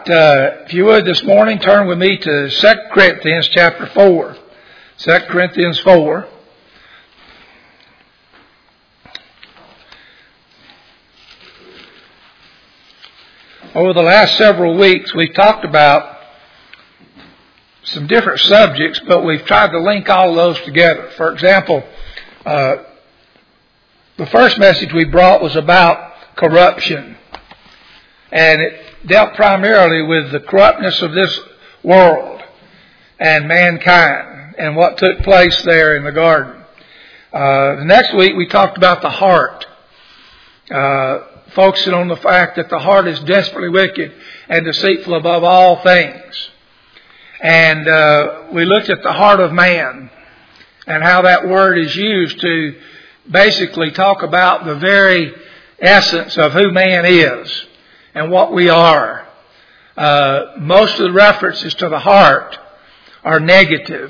If you would this morning, turn with me to 2 Corinthians chapter 4. 2 Corinthians 4. Over the last several weeks, we've talked about some different subjects, but we've tried to link all of those together. For example, the first message we brought was about corruption. And it dealt primarily with the corruptness of this world and mankind and what took place there in the garden. The next week we talked about the heart, focusing on the fact that the heart is desperately wicked and deceitful above all things. And we looked at the heart of man and how that word is used to basically talk about the very essence of who man is and what we are. Most of the references to the heart are negative,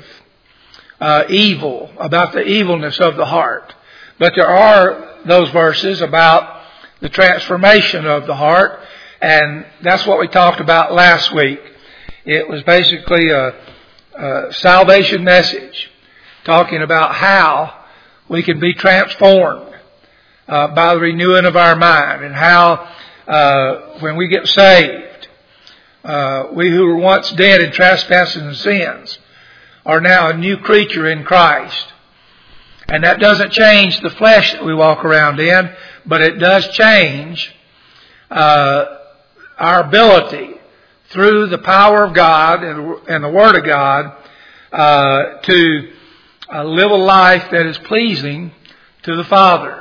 evil, about the evilness of the heart. But there are those verses about the transformation of the heart, and that's what we talked about last week. It was basically a salvation message, talking about how we can be transformed by the renewing of our mind, and how when we get saved, we who were once dead in trespasses and sins are now a new creature in Christ. And that doesn't change the flesh that we walk around in, but it does change our ability through the power of God and the Word of God to live a life that is pleasing to the Father.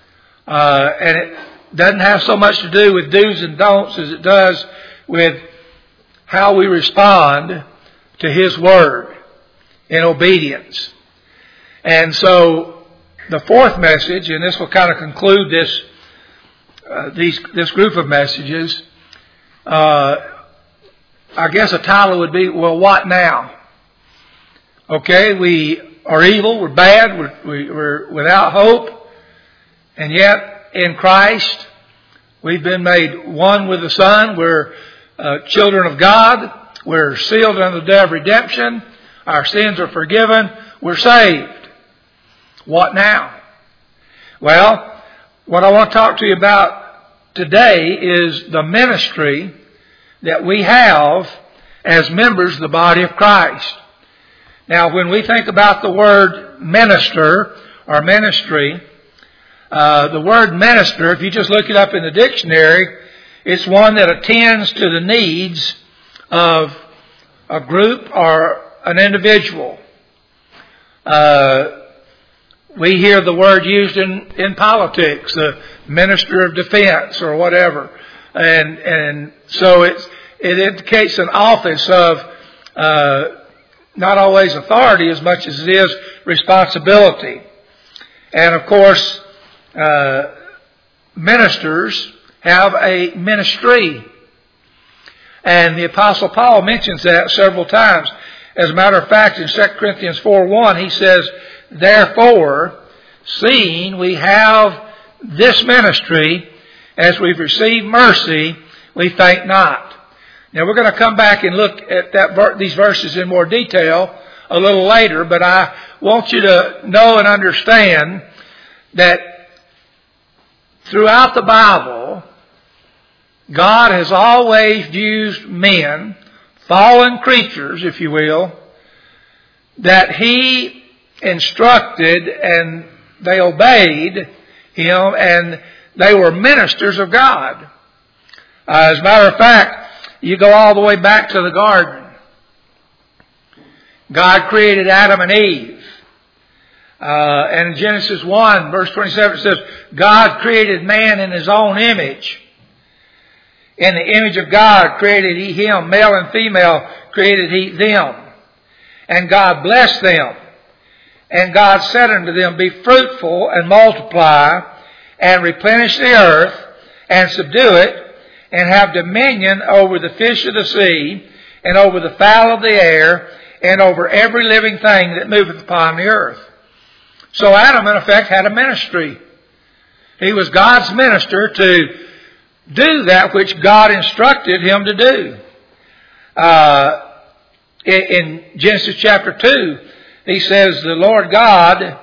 And it doesn't have so much to do with do's and don'ts as it does with how we respond to His Word in obedience. And so the fourth message, and this will kind of conclude this group of messages, I guess a title would be, well, what now? Okay, we are evil, we're bad, we're without hope, and yet in Christ, we've been made one with the Son. We're children of God. We're sealed under the day of redemption. Our sins are forgiven. We're saved. What now? Well, what I want to talk to you about today is the ministry that we have as members of the body of Christ. Now, when we think about the word minister or ministry, the word minister, if you just look it up in the dictionary, it's one that attends to the needs of a group or an individual. We hear the word used in politics, the minister of defense or whatever. And so it indicates an office of not always authority as much as it is responsibility. And of course, ministers have a ministry. And the Apostle Paul mentions that several times. As a matter of fact, in 2 Corinthians 4:1, he says, "Therefore, seeing we have this ministry, as we've received mercy, we faint not." Now we're going to come back and look at these verses in more detail a little later, but I want you to know and understand that throughout the Bible, God has always used men, fallen creatures, if you will, that He instructed and they obeyed Him and they were ministers of God. As a matter of fact, you go all the way back to the garden. God created Adam and Eve. And in Genesis 1, verse 27, it says, God created man in His own image. In the image of God created He him, male and female created He them. And God blessed them. And God said unto them, Be fruitful and multiply, and replenish the earth, and subdue it, and have dominion over the fish of the sea, and over the fowl of the air, and over every living thing that moveth upon the earth. So Adam, in effect, had a ministry. He was God's minister to do that which God instructed him to do. In Genesis chapter 2, he says the Lord God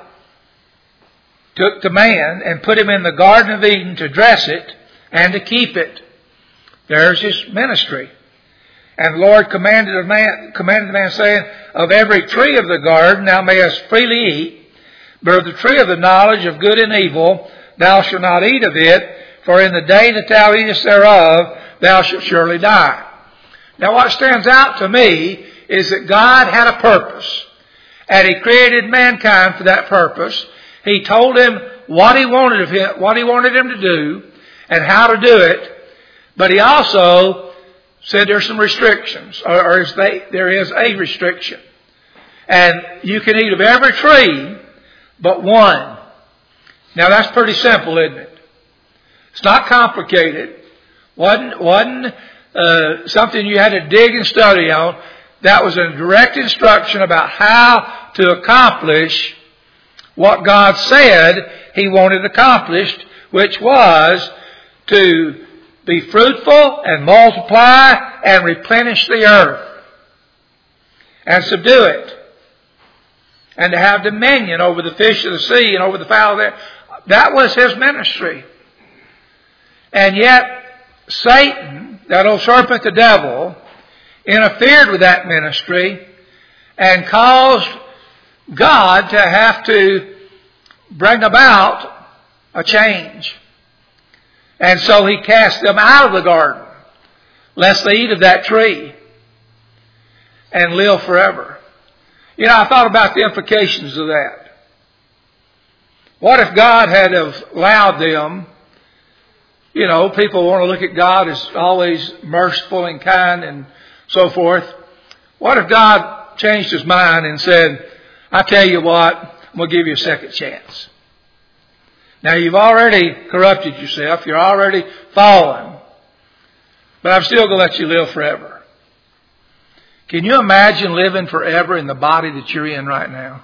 took the man and put him in the Garden of Eden to dress it and to keep it. There's his ministry. And the Lord commanded the man, saying, of every tree of the garden thou mayest freely eat, but of the tree of the knowledge of good and evil thou shalt not eat of it, for in the day that thou eatest thereof thou shalt surely die. Now what stands out to me is that God had a purpose, and He created mankind for that purpose. He told him what He wanted of him, what He wanted him to do, and how to do it. But He also said there's some restrictions, or there is a restriction. And you can eat of every tree but one. Now that's pretty simple, isn't it? It's not complicated. Wasn't something you had to dig and study on. That was a direct instruction about how to accomplish what God said He wanted accomplished, which was to be fruitful and multiply and replenish the earth and subdue it, and to have dominion over the fish of the sea and over the fowl there. That was His ministry. And yet Satan, that old serpent, the devil, interfered with that ministry and caused God to have to bring about a change. And so He cast them out of the garden, lest they eat of that tree and live forever. You know, I thought about the implications of that. What if God had allowed them? You know, people want to look at God as always merciful and kind and so forth. What if God changed His mind and said, I tell you what, I'm going to give you a second chance. Now you've already corrupted yourself. You're already fallen. But I'm still going to let you live forever. Can you imagine living forever in the body that you're in right now?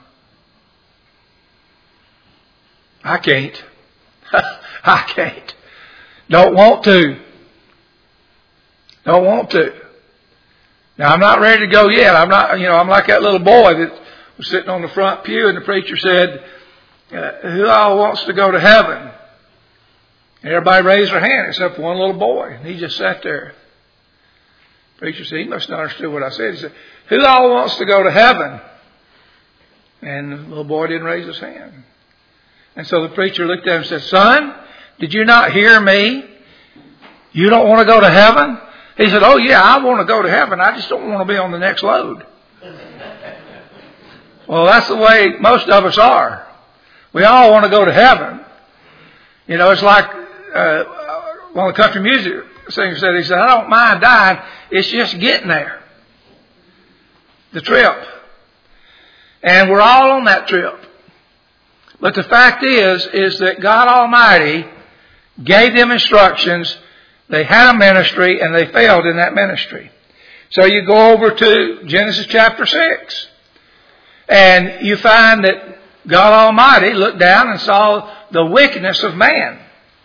I can't. I can't. Don't want to. Don't want to. Now I'm not ready to go yet. I'm like that little boy that was sitting on the front pew and the preacher said, who all wants to go to heaven? And everybody raised their hand except one little boy. And he just sat there. The preacher said, he must not have understood what I said. He said, who all wants to go to heaven? And the little boy didn't raise his hand. And so the preacher looked at him and said, son, did you not hear me? You don't want to go to heaven? He said, oh yeah, I want to go to heaven. I just don't want to be on the next load. Well, that's the way most of us are. We all want to go to heaven. You know, it's like one of the country music singers said, he said, I don't mind dying. It's just getting there. The trip. And we're all on that trip. But the fact is that God Almighty gave them instructions. They had a ministry and they failed in that ministry. So you go over to Genesis chapter 6. And you find that God Almighty looked down and saw the wickedness of man.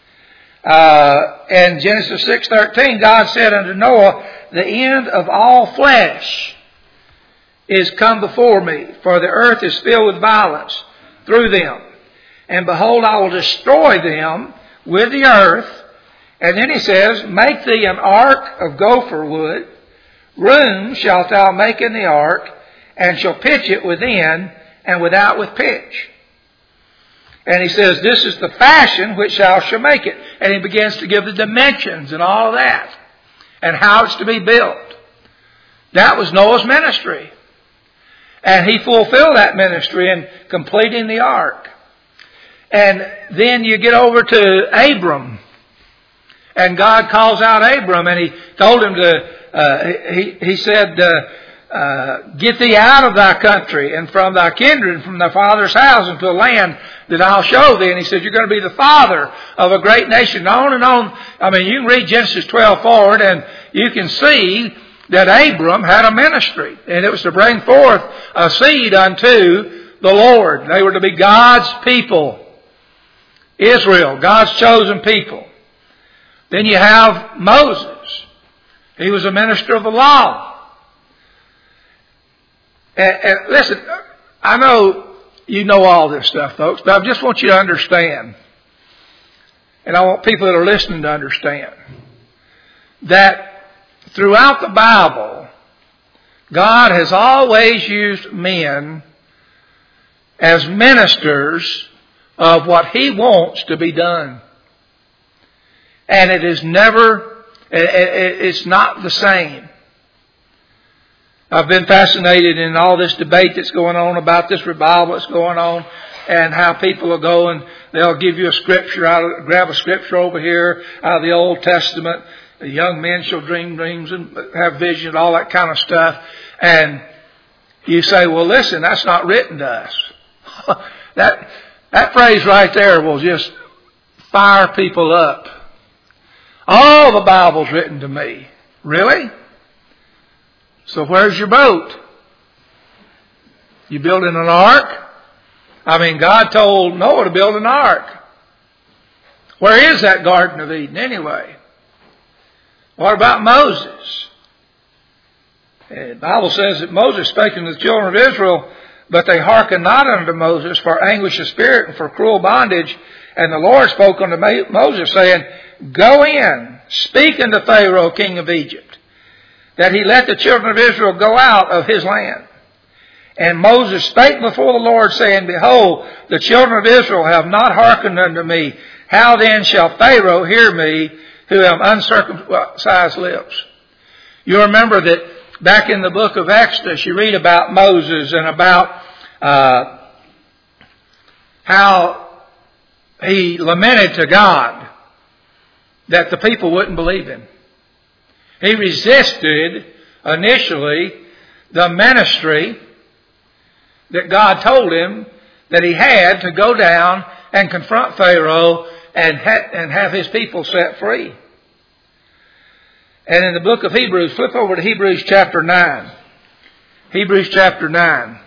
In Genesis 6:13, God said unto Noah, the end of all flesh is come before me, for the earth is filled with violence through them. And behold, I will destroy them with the earth. And then He says, make thee an ark of gopher wood. Room shalt thou make in the ark, and shall pitch it within and without with pitch. And He says, this is the fashion which thou shalt make it. And He begins to give the dimensions and all of that, and how it's to be built. That was Noah's ministry. And he fulfilled that ministry in completing the ark. And then you get over to Abram. And God calls out Abram, and He told him to, He said, get thee out of thy country and from thy kindred and from thy father's house into a land that I'll show thee. And He said, you're going to be the father of a great nation. On and on. I mean, you can read Genesis 12 forward and you can see that Abram had a ministry. And it was to bring forth a seed unto the Lord. They were to be God's people. Israel, God's chosen people. Then you have Moses. He was a minister of the law. And listen, I know you know all this stuff, folks, but I just want you to understand, and I want people that are listening to understand, that throughout the Bible, God has always used men as ministers of what He wants to be done. And it is never, it's not the same. I've been fascinated in all this debate that's going on about this revival that's going on, and how people will go and they'll give you a scripture, grab a scripture over here out of the Old Testament. The young men shall dream dreams and have visions, all that kind of stuff. And you say, well, listen, that's not written to us. That phrase right there will just fire people up. All the Bible's written to me. Really? So where's your boat? You building an ark? I mean, God told Noah to build an ark. Where is that Garden of Eden anyway? What about Moses? The Bible says that Moses spake unto the children of Israel, but they hearkened not unto Moses for anguish of spirit and for cruel bondage. And the Lord spoke unto Moses, saying, Go in, speak unto Pharaoh, king of Egypt, that he let the children of Israel go out of his land. And Moses spake before the Lord, saying, Behold, the children of Israel have not hearkened unto me. How then shall Pharaoh hear me, who have uncircumcised lips? You remember that back in the book of Exodus, you read about Moses and about how he lamented to God that the people wouldn't believe him. He resisted initially the ministry that God told him that he had to go down and confront Pharaoh and have his people set free. And in the book of Hebrews, flip over to Hebrews chapter 9. Hebrews chapter 9.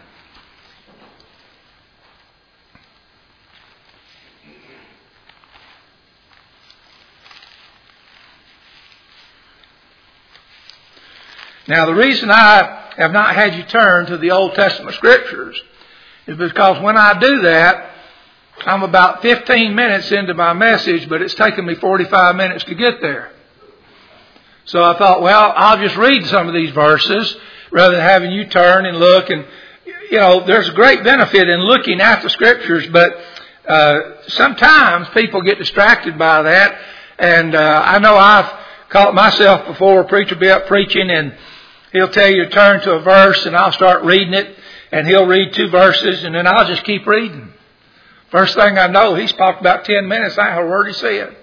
Now, the reason I have not had you turn to the Old Testament Scriptures is because when I do that, I'm about 15 minutes into my message, but it's taken me 45 minutes to get there. So I thought, well, I'll just read some of these verses rather than having you turn and look. And, you know, there's a great benefit in looking at the Scriptures, but sometimes people get distracted by that. And I know I've caught myself before. A preacher be up preaching and he'll tell you to turn to a verse, and I'll start reading it, and he'll read 2 verses, and then I'll just keep reading. First thing I know, he's talked about 10 minutes. I ain't heard a word he said.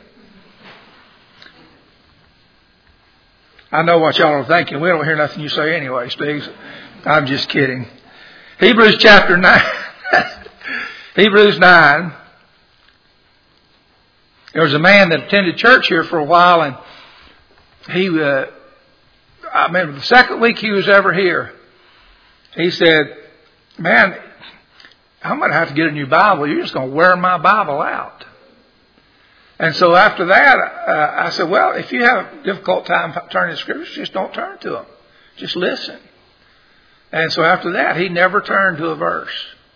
I know what y'all are thinking. We don't hear nothing you say anyway, Steve. I'm just kidding. Hebrews chapter 9. Hebrews 9. There was a man that attended church here for a while, and he, I remember the second week he was ever here, he said, man, I'm going to have to get a new Bible. You're just going to wear my Bible out. And so after that, I said, well, if you have a difficult time turning to Scriptures, just don't turn to them. Just listen. And so after that, he never turned to a verse.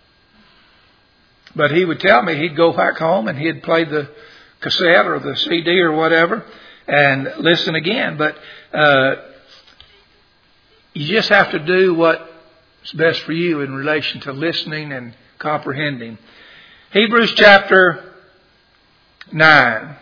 But he would tell me he'd go back home and he'd play the cassette or the CD or whatever and listen again. But you just have to do what's best for you in relation to listening and comprehending. Hebrews chapter 9.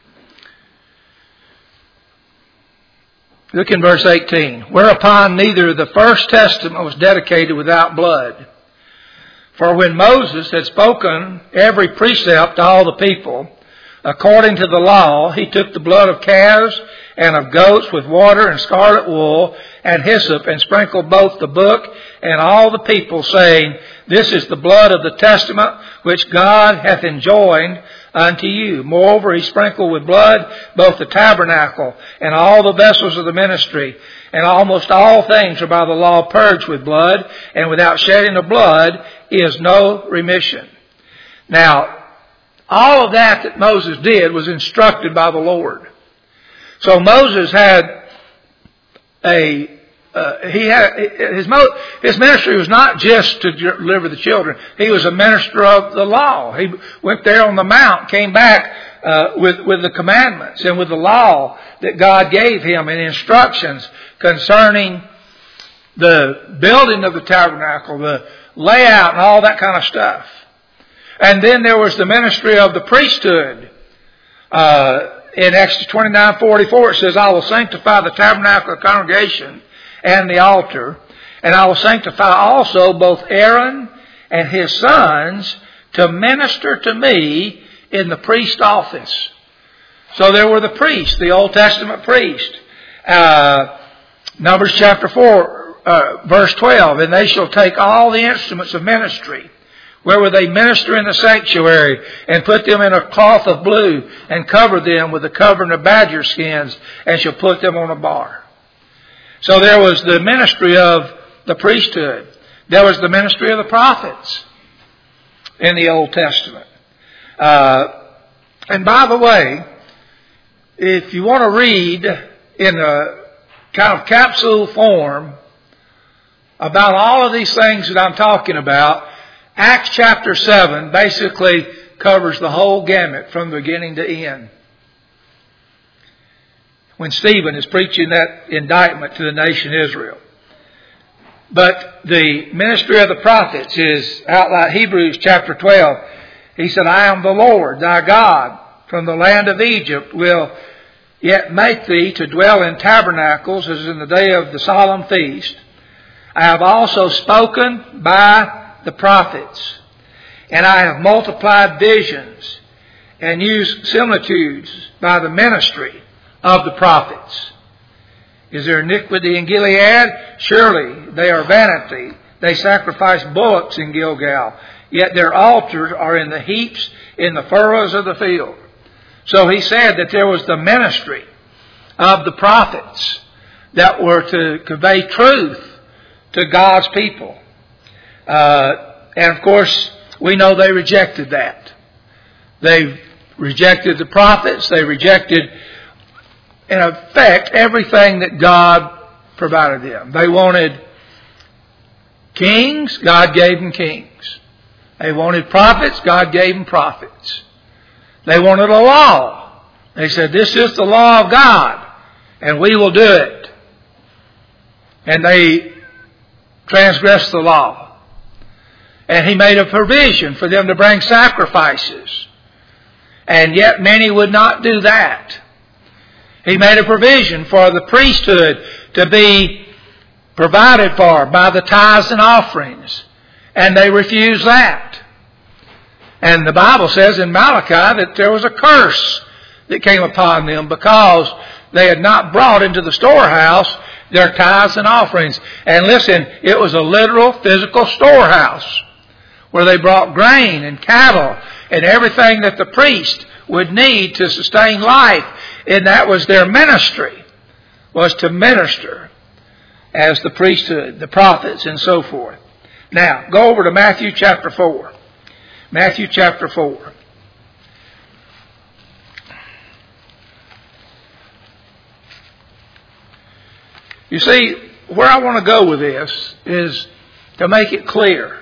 Look in verse 18. Whereupon neither the first testament was dedicated without blood. For when Moses had spoken every precept to all the people, according to the law, he took the blood of calves and of goats with water and scarlet wool and hyssop, and sprinkled both the book and all the people, saying, This is the blood of the testament which God hath enjoined unto you. Moreover, he sprinkled with blood both the tabernacle and all the vessels of the ministry. And almost all things are by the law purged with blood, and without shedding of blood is no remission. Now, all of that Moses did was instructed by the Lord. So Moses had a his ministry was not just to deliver the children. He was a minister of the law. He went there on the mount, came back with the commandments and with the law that God gave him and instructions concerning the building of the tabernacle, the layout and all that kind of stuff. And then there was the ministry of the priesthood. In Exodus 29:44 it says, I will sanctify the tabernacle of the congregation and the altar, and I will sanctify also both Aaron and his sons to minister to me in the priest office. So there were the priests, the Old Testament priest. Numbers chapter 4, verse 12, and they shall take all the instruments of ministry, wherewith they minister in the sanctuary, and put them in a cloth of blue, and cover them with the covering of badger skins, and shall put them on a bar. So there was the ministry of the priesthood. There was the ministry of the prophets in the Old Testament. And by the way, if you want to read in a kind of capsule form about all of these things that I'm talking about, Acts chapter 7 basically covers the whole gamut from beginning to end. When Stephen is preaching that indictment to the nation Israel. But the ministry of the prophets is outlined. Hebrews chapter 12. He said, I am the Lord thy God, from the land of Egypt will yet make thee to dwell in tabernacles as in the day of the solemn feast. I have also spoken by the prophets, and I have multiplied visions and used similitudes by the ministry of the prophets. Is there iniquity in Gilead? Surely they are vanity. They sacrifice bullocks in Gilgal, yet their altars are in the heaps in the furrows of the field. So he said that there was the ministry of the prophets that were to convey truth to God's people. And of course, we know they rejected that. They rejected the prophets. They rejected, in effect, everything that God provided them. They wanted kings. God gave them kings. They wanted prophets. God gave them prophets. They wanted a law. They said, this is the law of God, and we will do it. And they transgressed the law. And he made a provision for them to bring sacrifices. And yet many would not do that. He made a provision for the priesthood to be provided for by the tithes and offerings. And they refused that. And the Bible says in Malachi that there was a curse that came upon them because they had not brought into the storehouse their tithes and offerings. And listen, it was a literal physical storehouse where they brought grain and cattle and everything that the priest would need to sustain life. And that was their ministry, was to minister as the priesthood, the prophets, and so forth. Now, go over to Matthew chapter 4. Matthew chapter 4. You see, where I want to go with this is to make it clear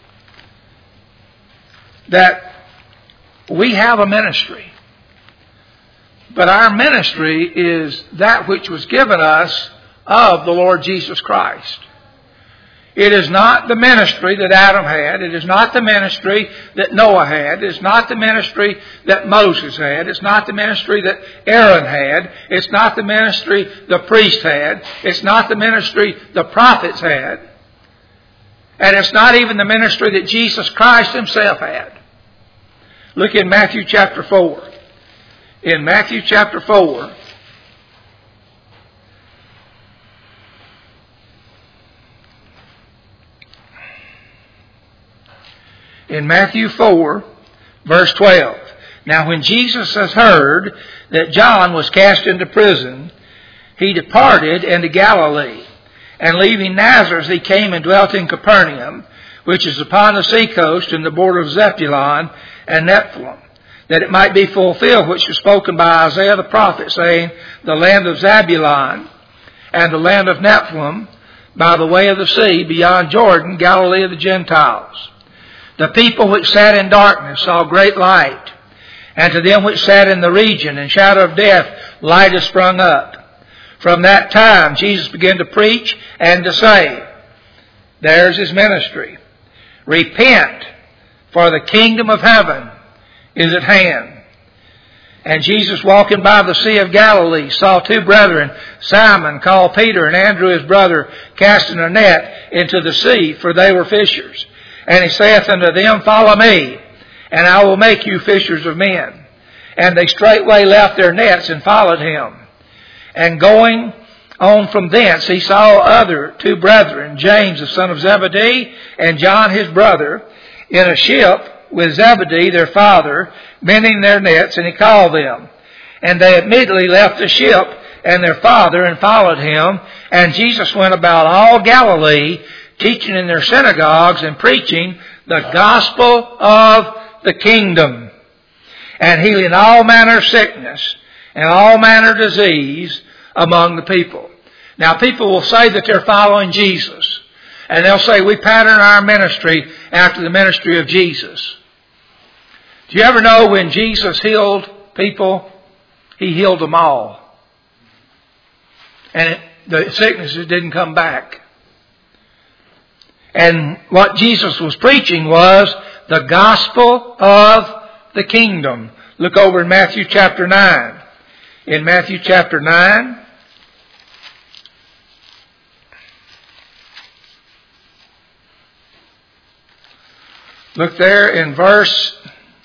that we have a ministry. But our ministry is that which was given us of the Lord Jesus Christ. It is not the ministry that Adam had. It is not the ministry that Noah had. It is not the ministry that Moses had. It's not the ministry that Aaron had. It's not the ministry the priest had. It's not the ministry the prophets had. And it's not even the ministry that Jesus Christ himself had. Look in Matthew chapter 4. In Matthew chapter 4, in Matthew 4, verse 12. Now when Jesus has heard that John was cast into prison, he departed into Galilee. And leaving Nazareth, he came and dwelt in Capernaum, which is upon the seacoast in the border of Zebulun and Nephthalim, that it might be fulfilled which was spoken by Isaiah the prophet, saying, the land of Zebulun and the land of Nephthalim, by the way of the sea beyond Jordan, Galilee of the Gentiles. The people which sat in darkness saw great light, and to them which sat in the region and shadow of death, light has sprung up. From that time Jesus began to preach and to say, there's his ministry, repent, for the kingdom of heaven is at hand. And Jesus, walking by the Sea of Galilee, saw two brethren, Simon called Peter and Andrew his brother, casting a net into the sea, for they were fishers. And he saith unto them, follow me, and I will make you fishers of men. And they straightway left their nets and followed him. And going on from thence, he saw other two brethren, James the son of Zebedee, and John his brother, in a ship with Zebedee their father, mending their nets, and he called them. And they immediately left the ship and their father and followed him. And Jesus went about all Galilee, teaching in their synagogues and preaching the gospel of the kingdom, and healing all manner of sickness and all manner of disease among the people. Now people will say that they're following Jesus, and they'll say we pattern our ministry after the ministry of Jesus. Do you ever know when Jesus healed people, he healed them all, and the sicknesses didn't come back? And what Jesus was preaching was the gospel of the kingdom. Look over in Matthew chapter 9. In Matthew chapter 9, look there in verse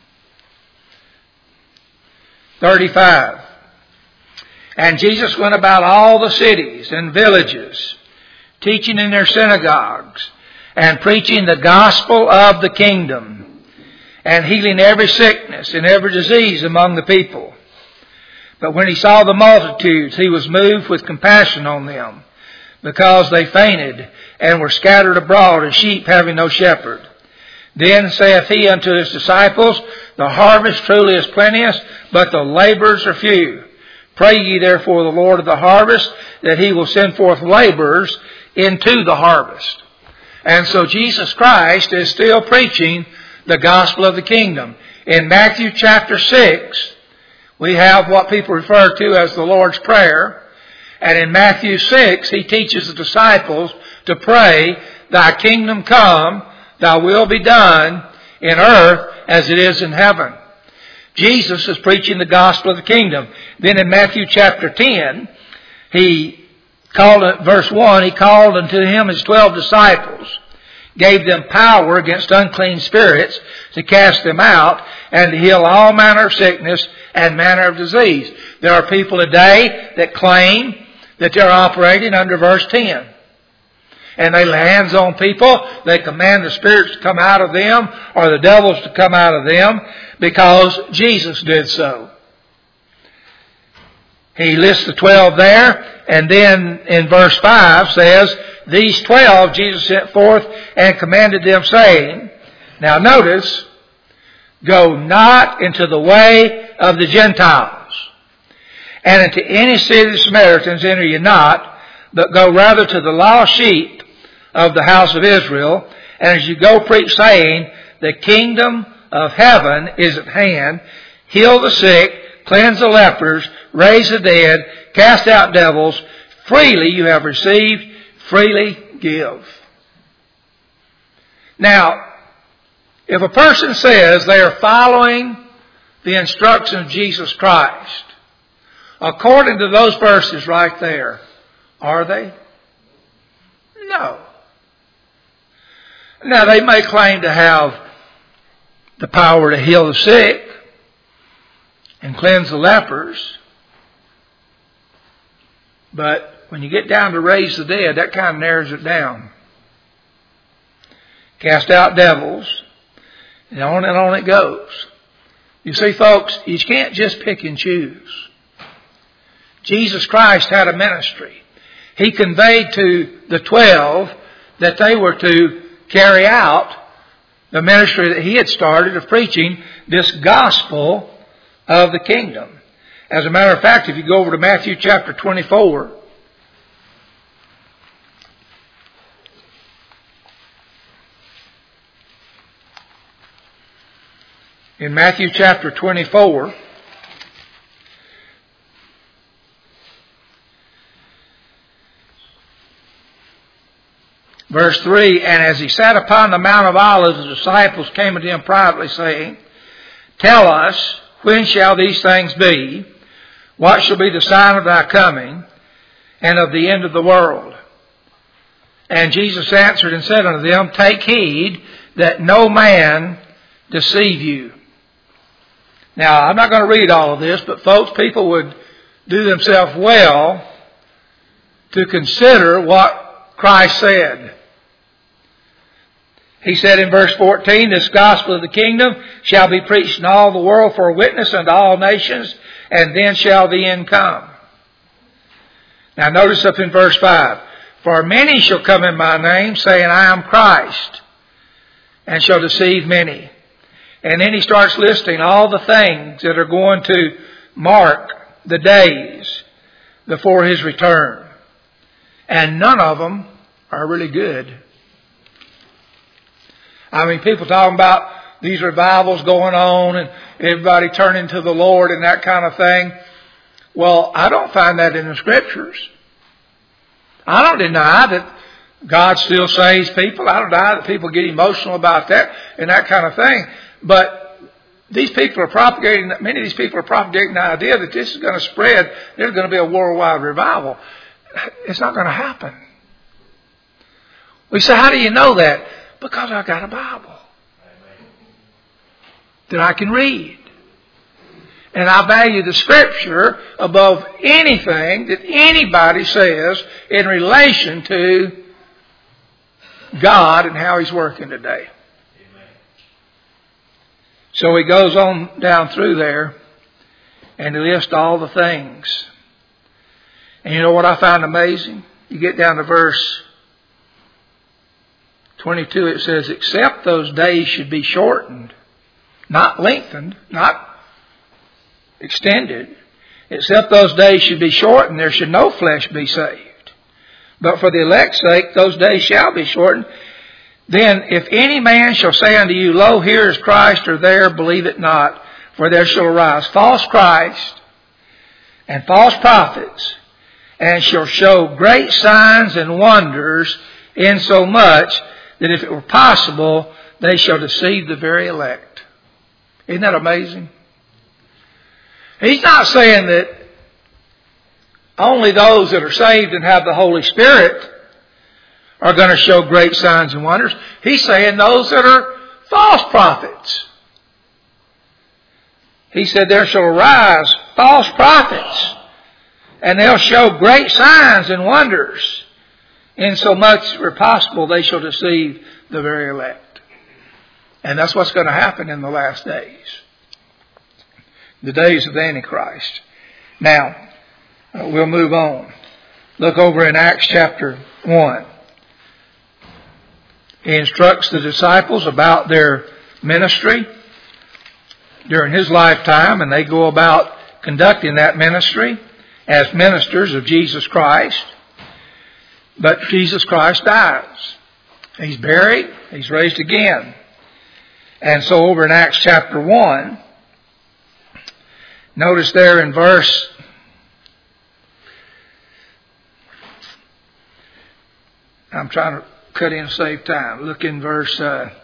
35. And Jesus went about all the cities and villages, teaching in their synagogues, and preaching the gospel of the kingdom, and healing every sickness and every disease among the people. But when he saw the multitudes, he was moved with compassion on them, because they fainted and were scattered abroad as sheep having no shepherd. Then saith he unto his disciples, the harvest truly is plenteous, but the laborers are few. Pray ye therefore the Lord of the harvest, that he will send forth laborers into the harvest. And so Jesus Christ is still preaching the gospel of the kingdom. In Matthew chapter 6, we have what people refer to as the Lord's Prayer. And in Matthew 6, he teaches the disciples to pray, thy kingdom come, thy will be done in earth as it is in heaven. Jesus is preaching the gospel of the kingdom. Then in Matthew chapter 10, he called, verse 1, he called unto him his 12 disciples, gave them power against unclean spirits to cast them out, and to heal all manner of sickness and manner of disease. There are people today that claim that they're operating under verse 10. And they lay hands on people, they command the spirits to come out of them, or the devils to come out of them, because Jesus did so. He lists the 12 there, and then in verse 5 says, these 12 Jesus sent forth and commanded them, saying, now notice, go not into the way of the Gentiles, and into any city of the Samaritans enter ye not, but go rather to the lost sheep of the house of Israel. And as you go preach, saying, the kingdom of heaven is at hand, heal the sick, cleanse the lepers, raise the dead, cast out devils, freely you have received, freely give. Now, if a person says they are following the instructions of Jesus Christ, according to those verses right there, are they? No. Now, they may claim to have the power to heal the sick and cleanse the lepers, but when you get down to raise the dead, that kind of narrows it down. Cast out devils, and on it goes. You see, folks, you can't just pick and choose. Jesus Christ had a ministry. He conveyed to the 12 that they were to carry out the ministry that he had started of preaching this gospel of the kingdom. As a matter of fact, if you go over to Matthew chapter 24, in Matthew chapter 24, verse 3, and as he sat upon the Mount of Olives, the disciples came unto him privately, saying, Tell us, when shall these things be? What shall be the sign of thy coming, and of the end of the world? And Jesus answered and said unto them, Take heed that no man deceive you. Now, I'm not going to read all of this, but folks, people would do themselves well to consider what Christ said. He said in verse 14, This gospel of the kingdom shall be preached in all the world for a witness unto all nations, and then shall the end come. Now notice up in verse 5, For many shall come in my name, saying, I am Christ, and shall deceive many. And then he starts listing all the things that are going to mark the days before his return. And none of them are really good. I mean, people talking about these revivals going on and everybody turning to the Lord and that kind of thing. Well, I don't find that in the Scriptures. I don't deny that God still saves people. I don't deny that people get emotional about that and that kind of thing. But these people are propagating, many of these people are propagating the idea that this is going to spread. There's going to be a worldwide revival. It's not going to happen. We say, how do you know that? Because I've got a Bible that I can read. And I value the Scripture above anything that anybody says in relation to God and how He's working today. So he goes on down through there and he lists all the things. And you know what I find amazing? You get down to verse 22, it says, Except those days should be shortened, not lengthened, not extended. Except those days should be shortened, there should no flesh be saved. But for the elect's sake, those days shall be shortened. Then if any man shall say unto you, Lo, here is Christ, or there, believe it not. For there shall arise false Christ and false prophets, and shall show great signs and wonders, insomuch that if it were possible, they shall deceive the very elect. Isn't that amazing? He's not saying that only those that are saved and have the Holy Spirit are going to show great signs and wonders. He's saying those that are false prophets. He said there shall arise false prophets, and they'll show great signs and wonders, insomuch as where possible they shall deceive the very elect. And that's what's going to happen in the last days. The days of the Antichrist. Now, we'll move on. Look over in Acts chapter 1. He instructs the disciples about their ministry during his lifetime, and they go about conducting that ministry as ministers of Jesus Christ. But Jesus Christ dies. He's buried. He's raised again. And so over in Acts chapter 1, notice there in verse 'I'm trying to cut in save time. Look in verse,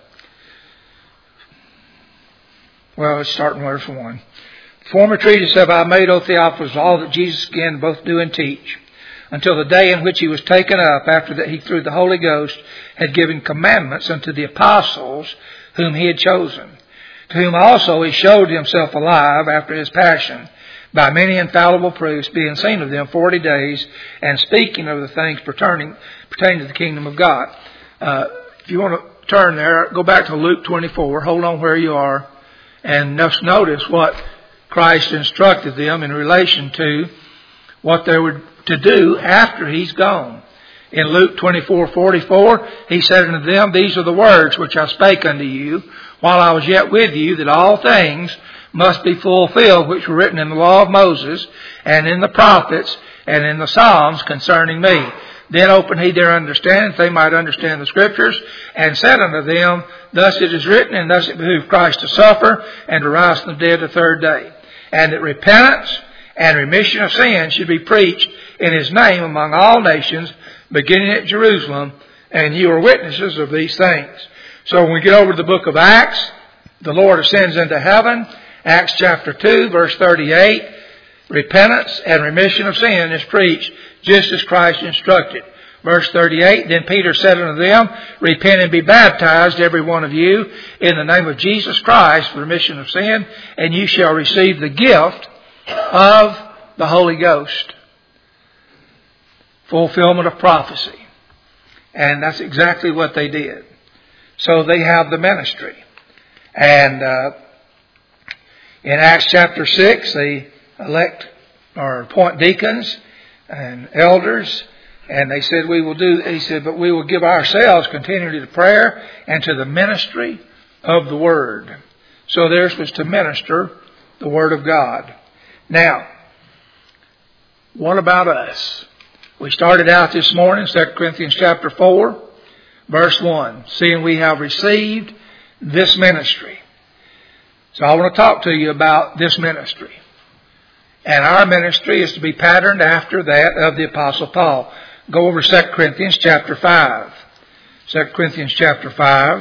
let's start in verse 1. Former treatise have I made, O Theophilus, all that Jesus began both do and teach, until the day in which he was taken up, after that he through the Holy Ghost had given commandments unto the apostles whom he had chosen, to whom also he showed himself alive after his passion, by many infallible proofs, being seen of them 40 days, and speaking of the things pertaining to the kingdom of God. If you want to turn there, go back to Luke 24. Hold on where you are, and just notice what Christ instructed them in relation to what they were to do after he's gone. In Luke 24:44, he said unto them, These are the words which I spake unto you while I was yet with you, that all things must be fulfilled which were written in the law of Moses, and in the prophets, and in the Psalms concerning me. Then opened he their understanding, that they might understand the Scriptures, and said unto them, Thus it is written, and thus it behoved Christ to suffer, and to rise from the dead the third day. And that repentance and remission of sin should be preached in his name among all nations, beginning at Jerusalem, and you are witnesses of these things. So when we get over to the book of Acts, the Lord ascends into heaven. Acts chapter 2, verse 38, repentance and remission of sin is preached just as Christ instructed. Verse 38, Then Peter said unto them, Repent and be baptized, every one of you, in the name of Jesus Christ for remission of sin, and you shall receive the gift of the Holy Ghost. Fulfillment of prophecy. And that's exactly what they did. So they have the ministry. And in Acts chapter 6, they elect or appoint deacons and elders. And they said, he said, but we will give ourselves continually to prayer and to the ministry of the Word. So theirs was to minister the Word of God. Now, what about us? We started out this morning, 2 Corinthians chapter 4, verse 1, seeing we have received this ministry. So I want to talk to you about this ministry. And our ministry is to be patterned after that of the Apostle Paul. Go over 2 Corinthians chapter 5. 2 Corinthians chapter 5.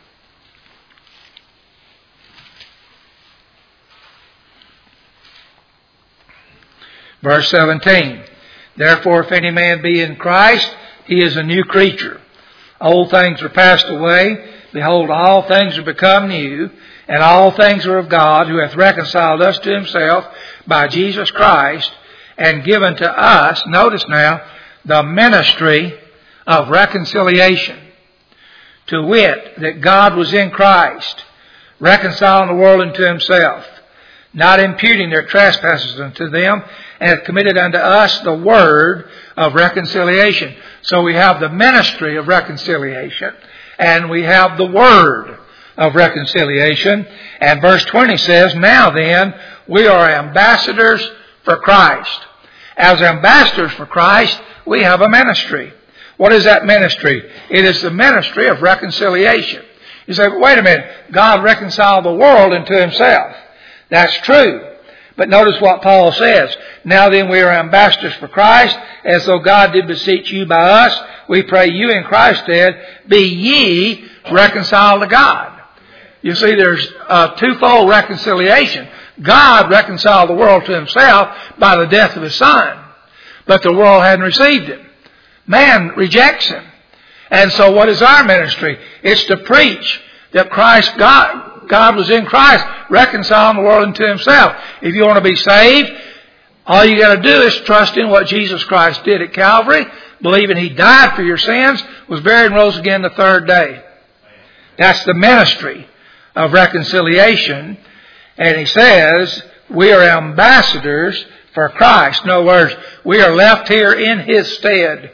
Verse 17. Therefore, if any man be in Christ, he is a new creature. Old things are passed away. Behold, all things are become new. And all things are of God, who hath reconciled us to himself by Jesus Christ, and given to us, notice now, the ministry of reconciliation. To wit, that God was in Christ, reconciling the world unto himself, not imputing their trespasses unto them, and hath committed unto us the word of reconciliation. So we have the ministry of reconciliation, and we have the word of reconciliation. And verse 20 says, Now then, we are ambassadors for Christ. As ambassadors for Christ, we have a ministry. What is that ministry? It is the ministry of reconciliation. You say, but wait a minute, God reconciled the world unto himself. That's true. But notice what Paul says. Now then, we are ambassadors for Christ, as though God did beseech you by us. We pray you in Christ's stead, be ye reconciled to God. You see, there's a twofold reconciliation. God reconciled the world to himself by the death of his Son. But the world hadn't received him. Man rejects him. And so what is our ministry? It's to preach that God was in Christ, reconciling the world unto himself. If you want to be saved, all you got to do is trust in what Jesus Christ did at Calvary, believing he died for your sins, was buried and rose again the third day. That's the ministry of reconciliation. And he says, we are ambassadors for Christ. In other words, we are left here in his stead.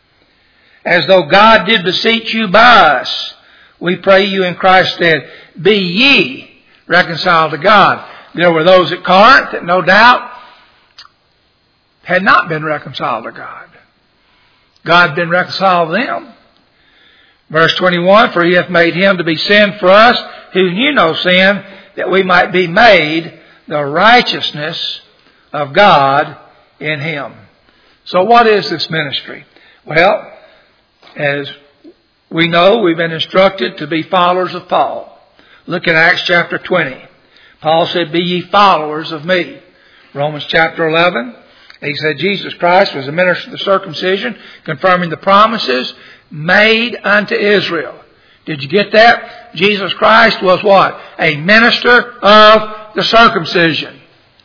As though God did beseech you by us, we pray you in Christ's stead, be ye reconciled to God. There were those at Corinth that no doubt had not been reconciled to God. God had been reconciled to them. Verse 21, For he hath made him to be sin for us, who knew no sin, that we might be made the righteousness of God in him. So what is this ministry? Well, as we know, we've been instructed to be followers of Paul. Look at Acts chapter 20. Paul said, Be ye followers of me. Romans chapter 11, he said Jesus Christ was a minister of the circumcision, confirming the promises made unto Israel. Did you get that? Jesus Christ was what? A minister of the circumcision.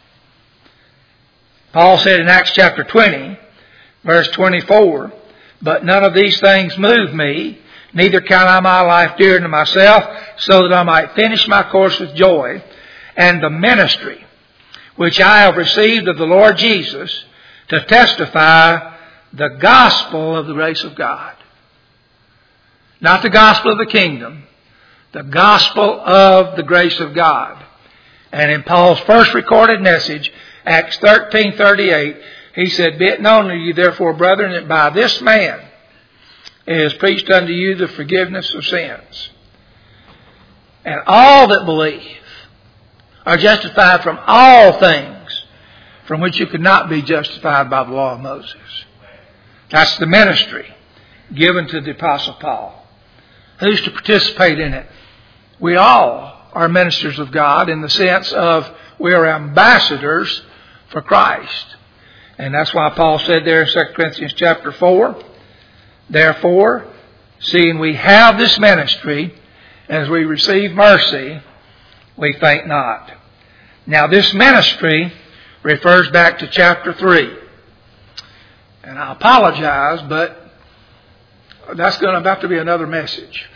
Paul said in Acts chapter 20, verse 24, But none of these things move me, neither count I my life dear unto myself, so that I might finish my course with joy, and the ministry which I have received of the Lord Jesus, to testify the gospel of the grace of God. Not the gospel of the kingdom, the gospel of the grace of God. And in Paul's first recorded message, Acts 13:38, He said, "Be it known to you, therefore, brethren, that by this man is preached unto you the forgiveness of sins. And all that believe are justified from all things from which you could not be justified by the law of Moses." That's the ministry given to the Apostle Paul. Who's to participate in it? We all are ministers of God in the sense of we are ambassadors for Christ. And that's why Paul said there in 2 Corinthians chapter 4, "Therefore, seeing we have this ministry, as we receive mercy, we faint not." Now this ministry refers back to chapter 3. And I apologize, but that's going to have to be another message.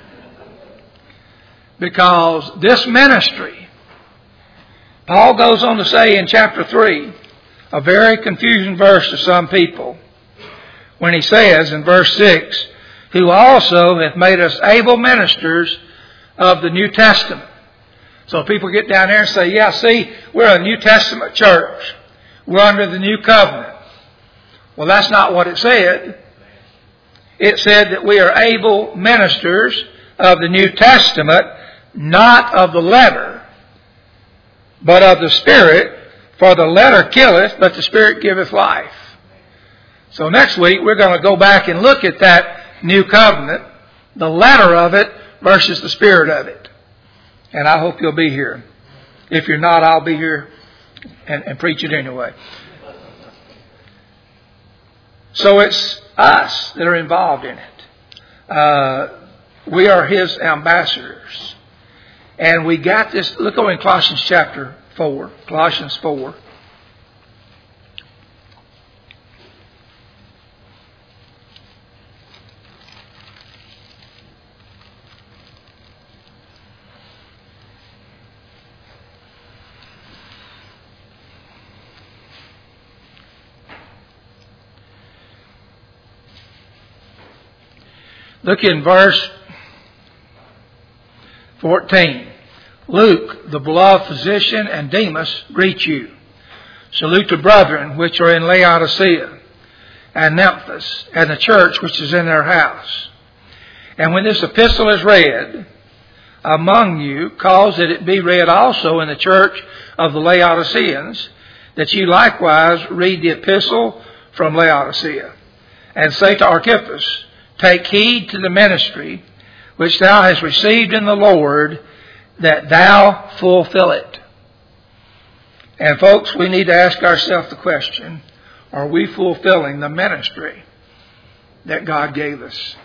Because this ministry, Paul goes on to say in chapter 3, a very confusing verse to some people, when he says in verse 6, "Who also hath made us able ministers of the New Testament." So people get down there and say, "Yeah, see, we're a New Testament church. We're under the New Covenant." Well, that's not what it said. It said that we are able ministers of the New Testament, not of the letter, but of the Spirit. For the letter killeth, but the Spirit giveth life. So next week we're going to go back and look at that New Covenant, the letter of it versus the Spirit of it. And I hope you'll be here. If you're not, I'll be here and preach it anyway. So it's us that are involved in it. We are His ambassadors. And we got this. Look over in Colossians chapter 4. Colossians 4. Look in verse 14. "Luke, the beloved physician, and Demas greet you. Salute the brethren which are in Laodicea and Memphis, and the church which is in their house. And when this epistle is read among you, cause that it be read also in the church of the Laodiceans, that you likewise read the epistle from Laodicea. And say to Archippus, Take heed to the ministry which thou hast received in the Lord, that thou fulfill it." And folks, we need to ask ourselves the question, are we fulfilling the ministry that God gave us?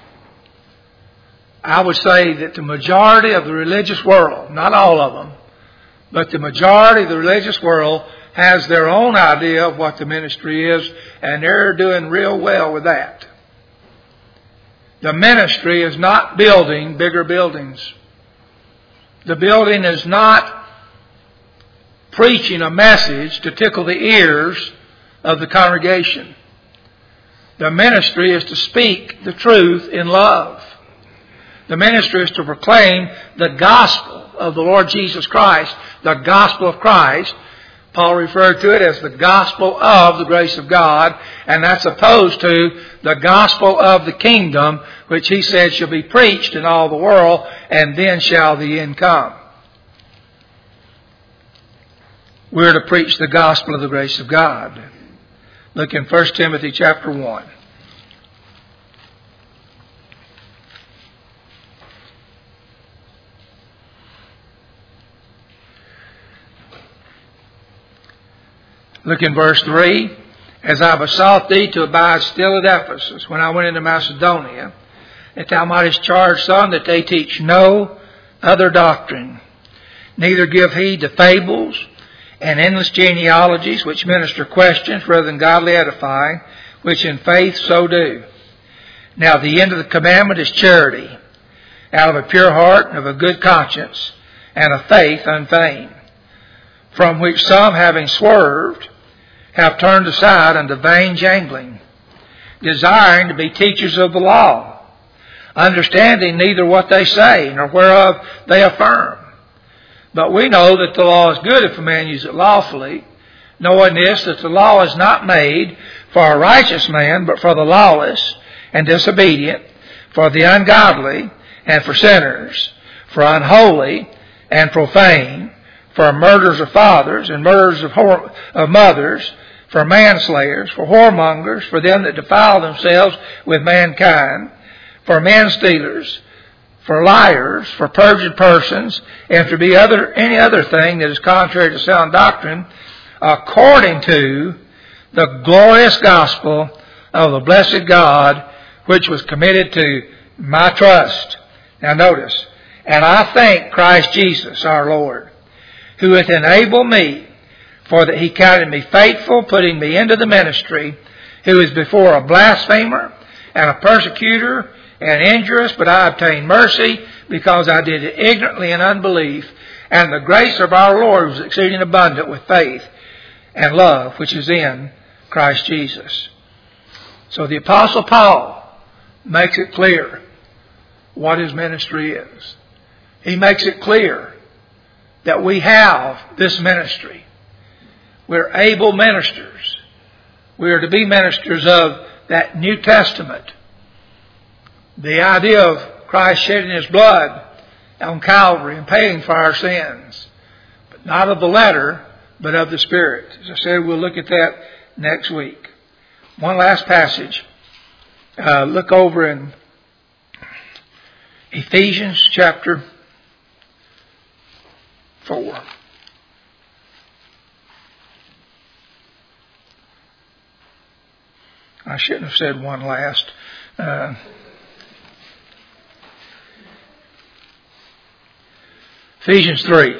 I would say that the majority of the religious world, not all of them, but the majority of the religious world has their own idea of what the ministry is, and they're doing real well with that. The ministry is not building bigger buildings. The building is not preaching a message to tickle the ears of the congregation. The ministry is to speak the truth in love. The ministry is to proclaim the gospel of the Lord Jesus Christ, the gospel of Christ. Paul referred to it as the gospel of the grace of God, and that's opposed to the gospel of the kingdom, which he said shall be preached in all the world, and then shall the end come. We're to preach the gospel of the grace of God. Look in 1 Timothy chapter 1. Look in verse 3. "As I besought thee to abide still at Ephesus when I went into Macedonia, that thou mightest charge some that they teach no other doctrine, neither give heed to fables and endless genealogies, which minister questions rather than godly edifying, which in faith so do. Now the end of the commandment is charity, out of a pure heart and of a good conscience, and a faith unfeigned, from which some, having swerved, have turned aside unto vain jangling, desiring to be teachers of the law, understanding neither what they say, nor whereof they affirm. But we know that the law is good if a man use it lawfully. knowing this, that the law is not made for a righteous man, but for the lawless and disobedient, for the ungodly and for sinners, for unholy and profane, for murderers of fathers and murderers of mothers, for manslayers, for whoremongers, for them that defile themselves with mankind, for men stealers, for liars, for perjured persons, and to be any other thing that is contrary to sound doctrine, according to the glorious gospel of the blessed God, which was committed to my trust. Now notice, and I thank Christ Jesus our Lord, who hath enabled me, for that he counted me faithful, putting me into the ministry, who is before a blasphemer and a persecutor and injurious, but I obtained mercy because I did it ignorantly in unbelief, and the grace of our Lord was exceeding abundant with faith and love, which is in Christ Jesus. So the Apostle Paul makes it clear what his ministry is. He makes it clear that we have this ministry. We're able ministers. We are to be ministers of that New Testament. The idea of Christ shedding his blood on Calvary and paying for our sins. But not of the letter, but of the Spirit. As I said, we'll look at that next week. One last passage. Look over in Ephesians chapter 4. I shouldn't have said one last. Ephesians 3.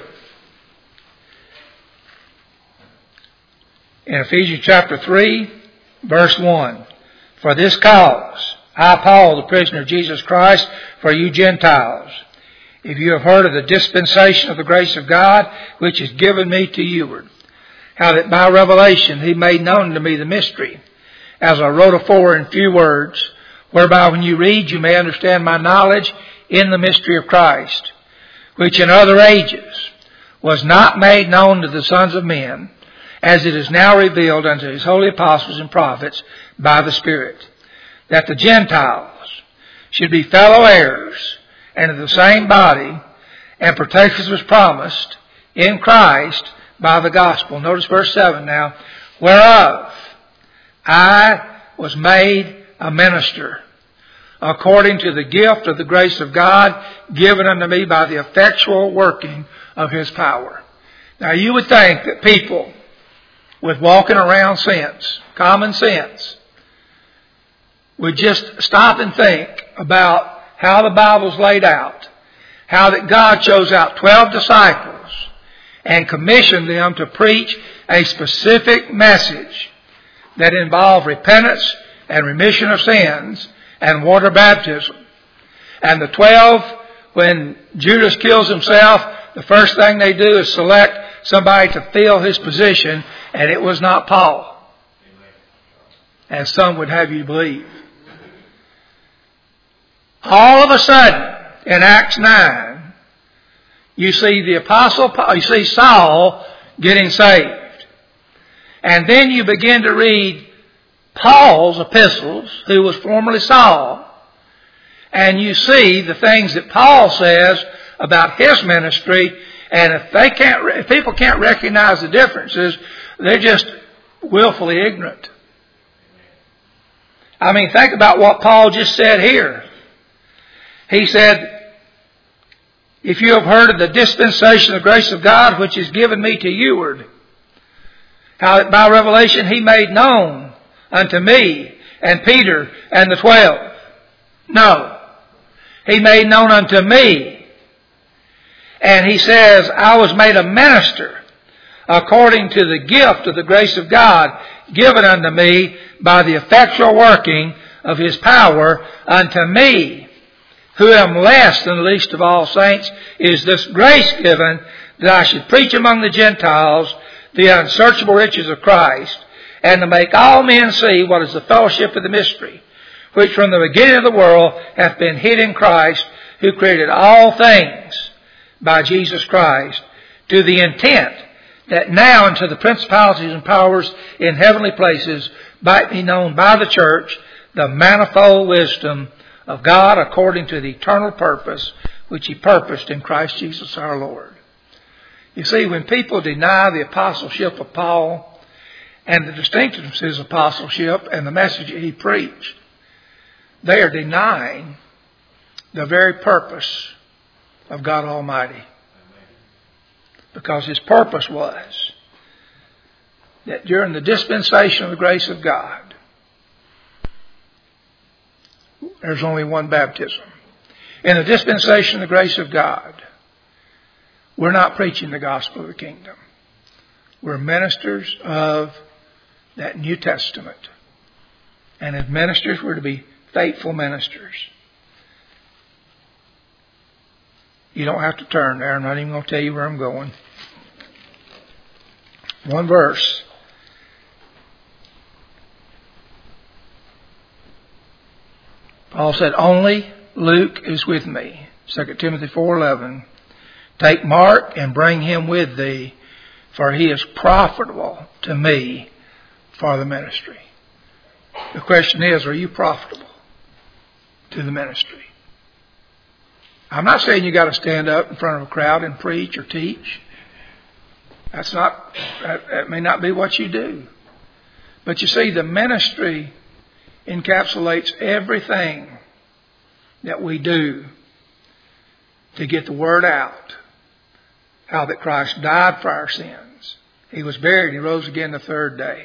In Ephesians chapter 3, verse 1. For this cause, I, Paul, the prisoner of Jesus Christ, for you Gentiles, if you have heard of the dispensation of the grace of God, which is given me to youward, how that by revelation he made known to me the mystery, as I wrote afore in few words, whereby when you read you may understand my knowledge in the mystery of Christ, which in other ages was not made known to the sons of men, as it is now revealed unto his holy apostles and prophets by the Spirit, that the Gentiles should be fellow heirs and of the same body, and partakers was promised in Christ by the gospel. Notice verse 7 now. Whereof I was made a minister, according to the gift of the grace of God given unto me by the effectual working of his power. Now you would think that people with walking around sense, common sense, would just stop and think about how the Bible's laid out, how that God chose out 12 disciples and commissioned them to preach a specific message that involved repentance and remission of sins and water baptism. And the 12, when Judas kills himself, the first thing they do is select somebody to fill his position, and it was not Paul, as some would have you believe. All of a sudden, in Acts 9, you see the Apostle Paul, you see Saul getting saved. And then you begin to read Paul's epistles, who was formerly Saul, and you see the things that Paul says about his ministry, and if people can't recognize the differences, they're just willfully ignorant. I mean, think about what Paul just said here. He said, if you have heard of the dispensation of the grace of God, which is given me to youward, how that by revelation he made known unto me and Peter and the 12. No. He made known unto me. And he says, I was made a minister according to the gift of the grace of God given unto me by the effectual working of his power. Unto me, who am less than the least of all saints, is this grace given that I should preach among the Gentiles the unsearchable riches of Christ, and to make all men see what is the fellowship of the mystery, which from the beginning of the world hath been hid in Christ, who created all things by Jesus Christ, to the intent that now unto the principalities and powers in heavenly places might be known by the church the manifold wisdom of God according to the eternal purpose which He purposed in Christ Jesus our Lord. You see, when people deny the apostleship of Paul and the distinctiveness of his apostleship and the message that he preached, they are denying the very purpose of God Almighty. Because His purpose was that during the dispensation of the grace of God, there's only one baptism. In the dispensation of the grace of God, we're not preaching the gospel of the kingdom. We're ministers of that New Testament. And as ministers, we're to be faithful ministers. You don't have to turn there. I'm not even going to tell you where I'm going. One verse. Paul said, only Luke is with me. 2 Timothy 4:11. Take Mark and bring him with thee, for he is profitable to me for the ministry. The question is, are you profitable to the ministry? I'm not saying you got to stand up in front of a crowd and preach or teach. That may not be what you do. But you see, the ministry encapsulates everything that we do to get the word out. How that Christ died for our sins. He was buried. He rose again the third day.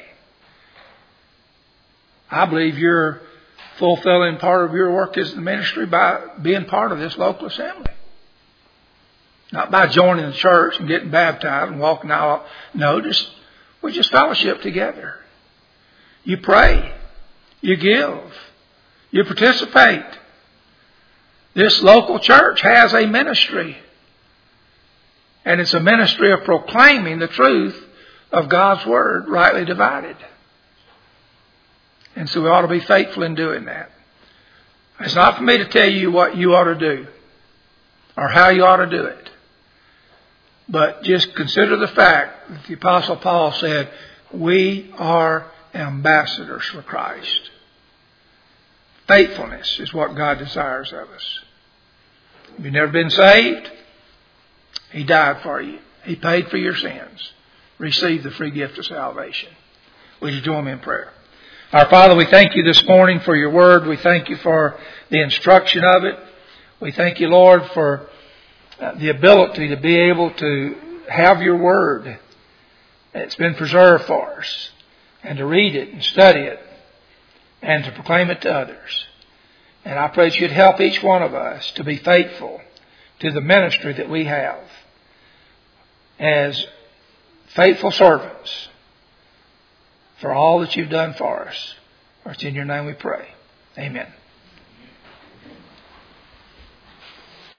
I believe you're fulfilling part of your work as the ministry by being part of this local assembly. Not by joining the church and getting baptized and walking out. No, we just fellowship together. You pray. You give. You participate. This local church has a ministry. And it's a ministry of proclaiming the truth of God's Word rightly divided. And so we ought to be faithful in doing that. It's not for me to tell you what you ought to do or how you ought to do it. But just consider the fact that the Apostle Paul said, we are ambassadors for Christ. Faithfulness is what God desires of us. If you've never been saved, He died for you. He paid for your sins. Receive the free gift of salvation. Would you join me in prayer? Our Father, we thank you this morning for your word. We thank you for the instruction of it. We thank you, Lord, for the ability to be able to have your word. It's been preserved for us. And to read it and study it. And to proclaim it to others. And I pray that you'd help each one of us to be faithful to the ministry that we have. As faithful servants for all that you've done for us. For it's in your name we pray. Amen.